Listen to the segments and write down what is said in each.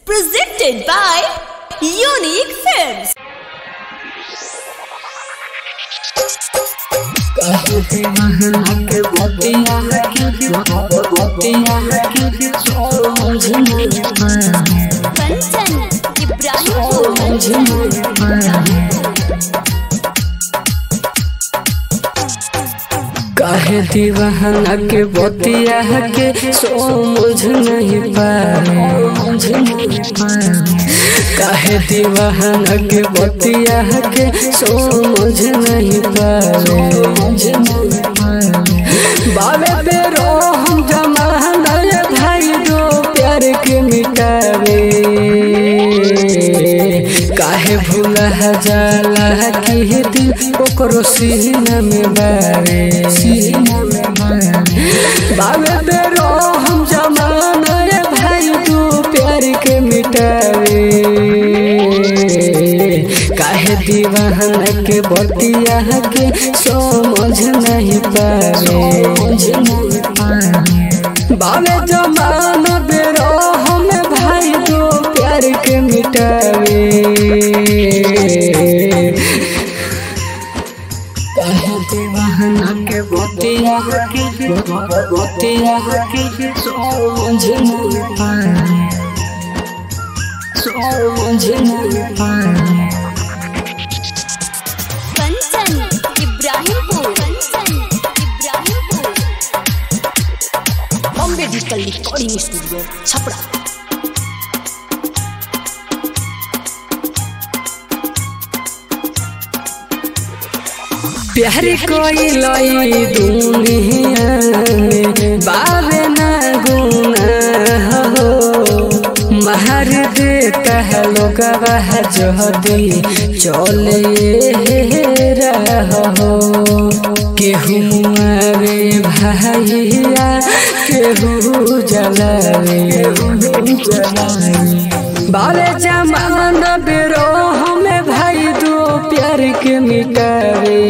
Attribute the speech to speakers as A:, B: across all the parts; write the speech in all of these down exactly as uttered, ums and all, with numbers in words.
A: Presented by Unique Films. Kanchan
B: काहे दीवाना के बतिया के समझ नहीं पाए काहे दीवाना के बतिया के समझ नहीं पाए बाबे बेरो हम जमाना भाई दो प्यार के मिटावे काहे भूला जाला कि दिल ओकरो सीना में बारे बाबे बेरो हम जमाना भाई तू प्यार के मिटावे काहे दीवाना के बतिया के समझ नहीं पावे बाबे जमाना बेरो हम भाई तू प्यार के मिटावे दीवाना के बतिया के बतिया के समझ नहीं पाए समझ नहीं पाए
A: Kanchan Ibrahimpur Kanchan Ibrahimpur Bombay digital recording studio Chhapra.
B: प्यार कोई लई दुनिया में बाबे ना गुनाह हो महर देता है लोग वह जहदी चले रहो केहू मारे भैया केहू जलावे बाले जमाना बेरो हमें भाई दो प्यार के मिटावे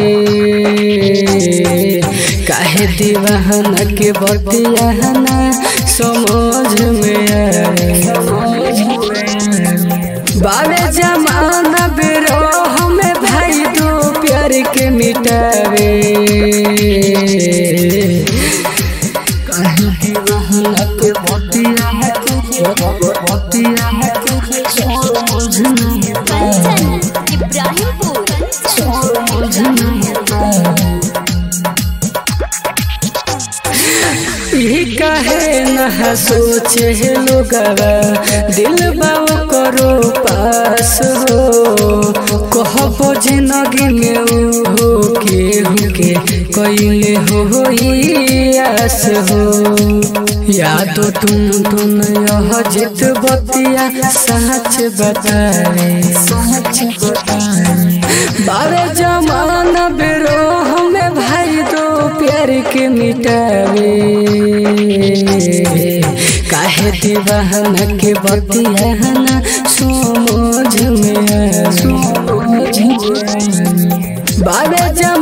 B: काहे दीवाना के बतिया ना समझ में आए बाले जमाना बेरो हमें भाई दो प्यार के मिटावे काहे दीवाना के बतिया बतिया समझ नहीं
A: कंचन इब्राहिमपुर
B: समझ नहीं काहे न सोचे लोग दिल बाव करो पास हो कहबो जिंदगी में हो केहू के कैले हो आस हो याद तुम तुम यह जित बतिया सच बताए सच बताए बारे जमाना बेरो हमें भाई दो प्यार के मिटावे काहे दीवाना के बतिया ना समझ में आए बारे